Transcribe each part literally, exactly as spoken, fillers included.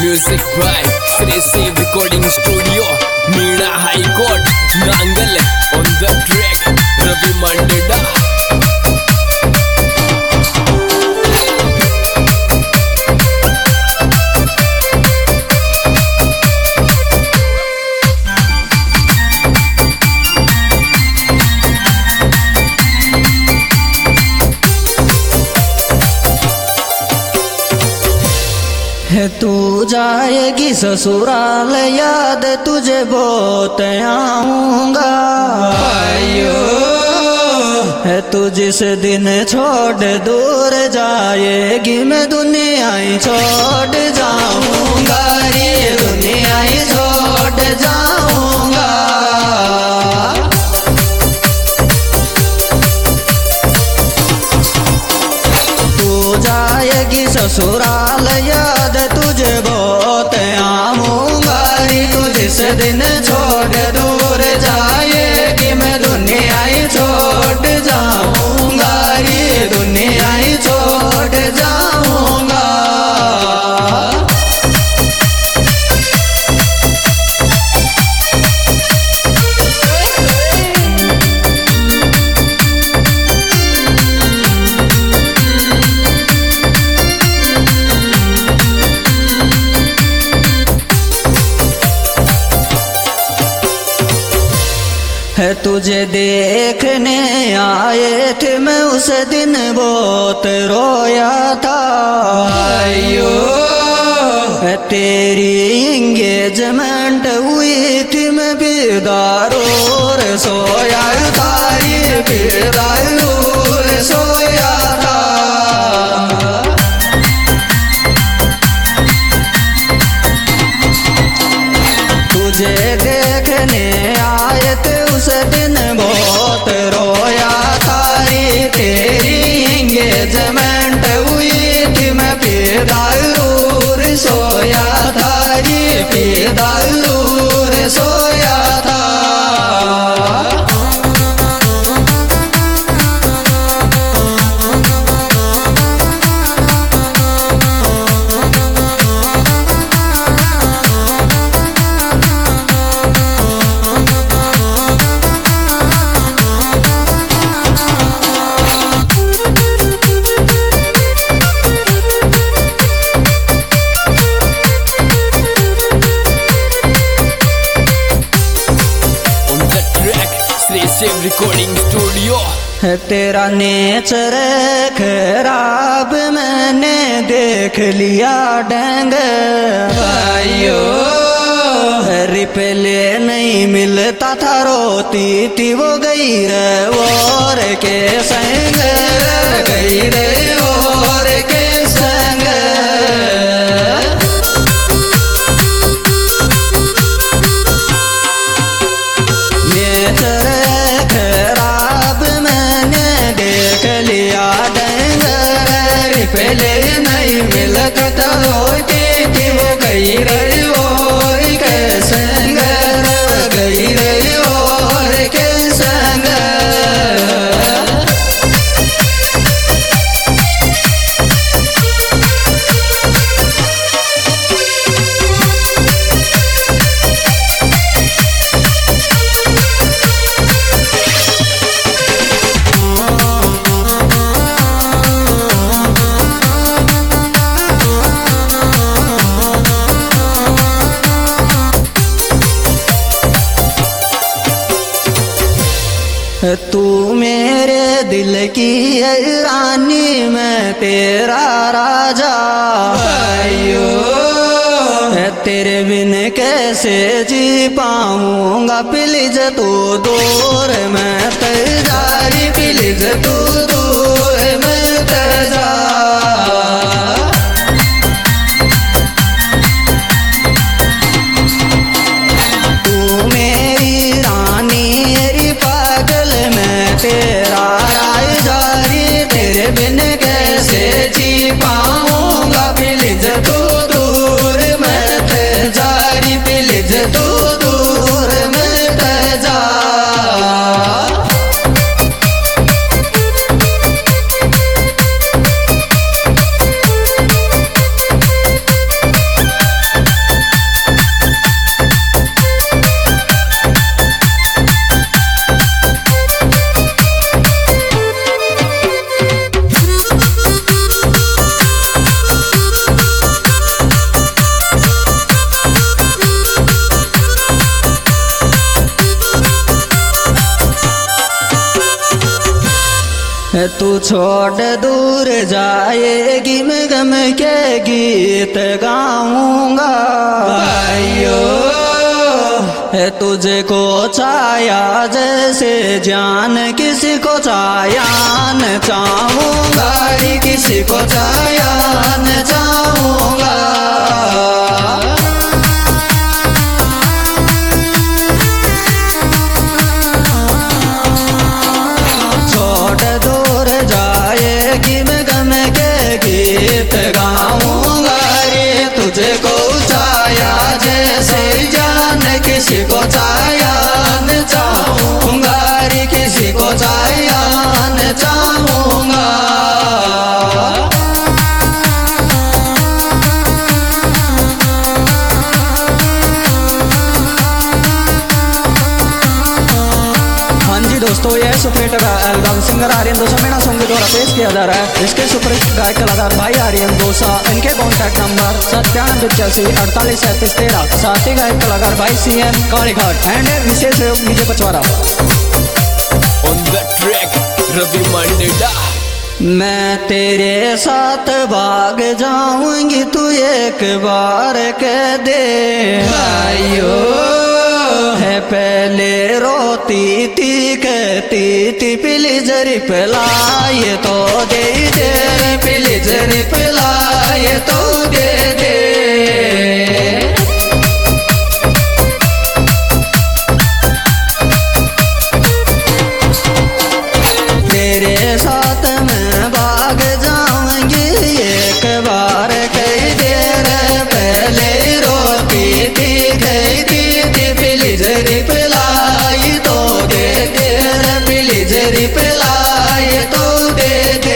Music by Sri Shiv Recording Studio, Meena High Court, Nangal. On the track, Ravi Mandeda. तू जाएगी ससुराल, याद तुझे बहुत आऊंगा। है तू जिस दिन छोड़ दूर जाएगी, मैं दुनिया ही छोड़ जाऊंगा, ये दुनिया ही छोड़ जाऊंगा। तू जाएगी ससुराल, याद तुझे बहुत आऊंगा। तू जिस दिन छोड़ दूर जाएगी, मैं दुनिया ही छोड़ जाऊंगा, ये दुनिया ही छोड़ जाऊंगा। है तुझे देखने आए थे, मैं उस दिन बहुत रोया था। आयो है तेरी एंगेजमेंट हुई थी, मैं बेदारों सोया था, ये बेदारों सोया था। तुझे देखने आए थे, उस दिन बहुत रोया था। तेरी एंगेजमेंट हुई थी, मैं बेदारूर सोया था, ये बेदारूर सोया था। Shiv Recording Studio. है तेरा नेचर खराब, मैंने देख लिया डेंग। आयो रिपले नहीं मिलता था, रोती थी वो गई रे और के संग, गई रे और के संग। नेचर खराब मैंने देख लिया डेंग, पहले नहीं मिलता था, रोती थी वो गई रही और के संग, गई रही और के संग। तू मेरे दिल की रानी, मैं तेरा राजा। आयो तेरे बिन कैसे जी पाऊंगा, प्लीज तू दूर मैं तेजारी, प्लीज तू दूर मैं तेजा। तू मेरी रानी मेरी पागल, मैं तेरा रायजारी, तेरे बिन कैसे जी पाऊंगा, प्लीज तू दूर मैं तेजारी, प्लीज तू दूर मैं तेजा। छोड़ दूर जाएगी मैं गम के गीत गाऊंगा भाइयों। है तुझे को छाया जैसे जान किसी को छायान चाहूंगा, किसी को छायान चाहूंगा। छोड़ दूर जाएगी मैं गम के गीत गाऊंगा रे, तुझे को छाया जैसे जान किसी को छायान चाहूंगा रे, किसी को छायान चाहूंगा। दोस्तों ये superhit album singer Aryan Dosa Meena song द्वारा पेश किया जा रहा है। इसके सुपरहिट गायक कलाकार भाई आर्यन दोसा, इनके कॉन्टैक्ट नंबर सत्तानवे पचासी अड़तालीस सैंतीस तेरह। साथ ही गायक कलाकार भाई सी एम कालीघाट एंड विशेष सहयोग Vijay Pachwara. On the track Ravi Mandela. मैं तेरे साथ भाग जाऊंगी तू एक बार कह दे भाइयों। है पहले रोती थी कहती थी प्लीज रिप्लाई तो दे दे, प्लीज रिप्लाई तो दे दे। तेरे साथ मैं भाग जाऊंगी एक बार कई देर पहले रोती थी कहती थी प्लीज रिप्लाई तो दे दे, प्लीज रिप्लाई तो दे दे।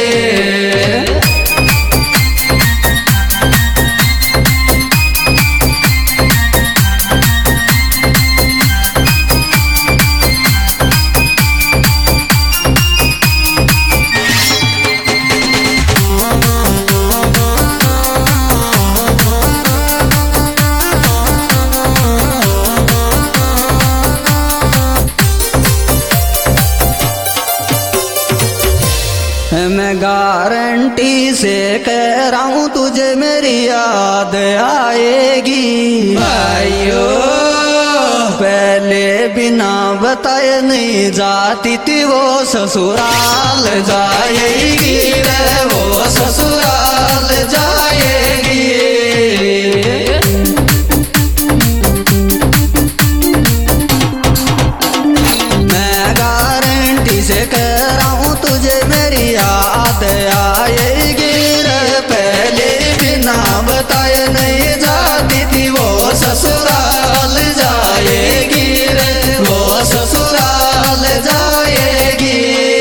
मैं गारंटी से कह रहा हूँ तुझे मेरी याद आएगी भाइयों। पहले बिना बताए नहीं जाती थी वो ससुराल जाएगी रे, वो ससुराल जाएगी। मैं गारंटी से कह रहा हूँ तुझे मेरी याद आएगी रे, पहले बिना बताए नहीं जाती थी वो ससुराल जाएगी रे, वो ससुराल जाएगी।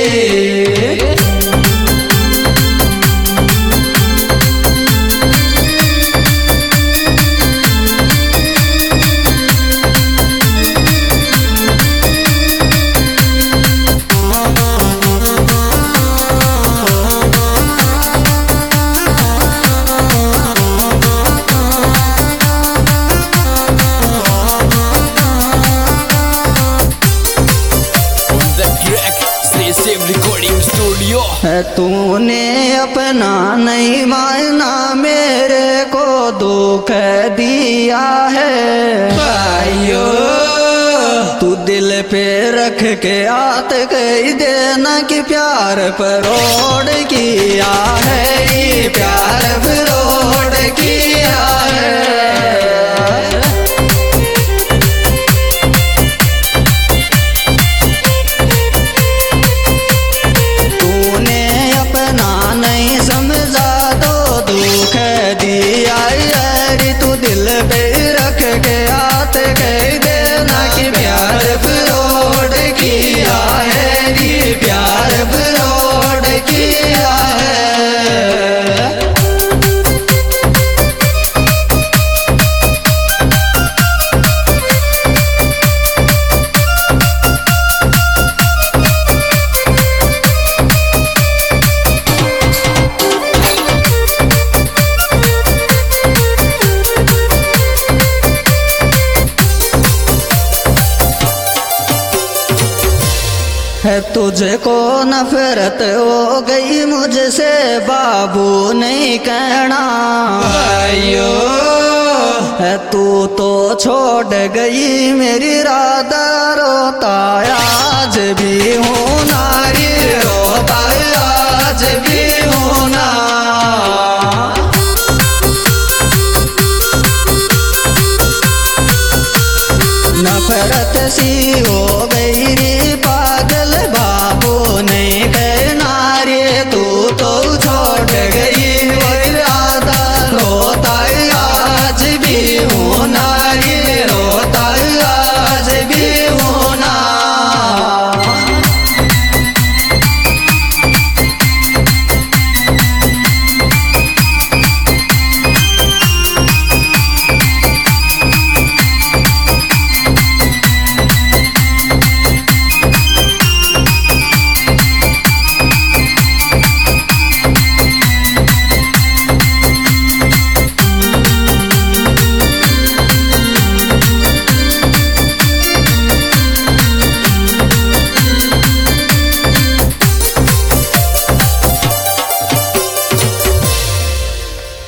Recording studio. है तूने अपना नहीं माना मेरे को दुख दिया है भाइयों। तू दिल पे रख के आत कही देना कि प्यार फरोड़ किया है, ये प्यार फरोड़ किया है। प्यार फरोड़ किया तुझे को नफरत हो गई मुझसे बाबू नहीं कहना आयो है तू तो छोड़ गई मेरी राधा रोता आज भी हूँ नारी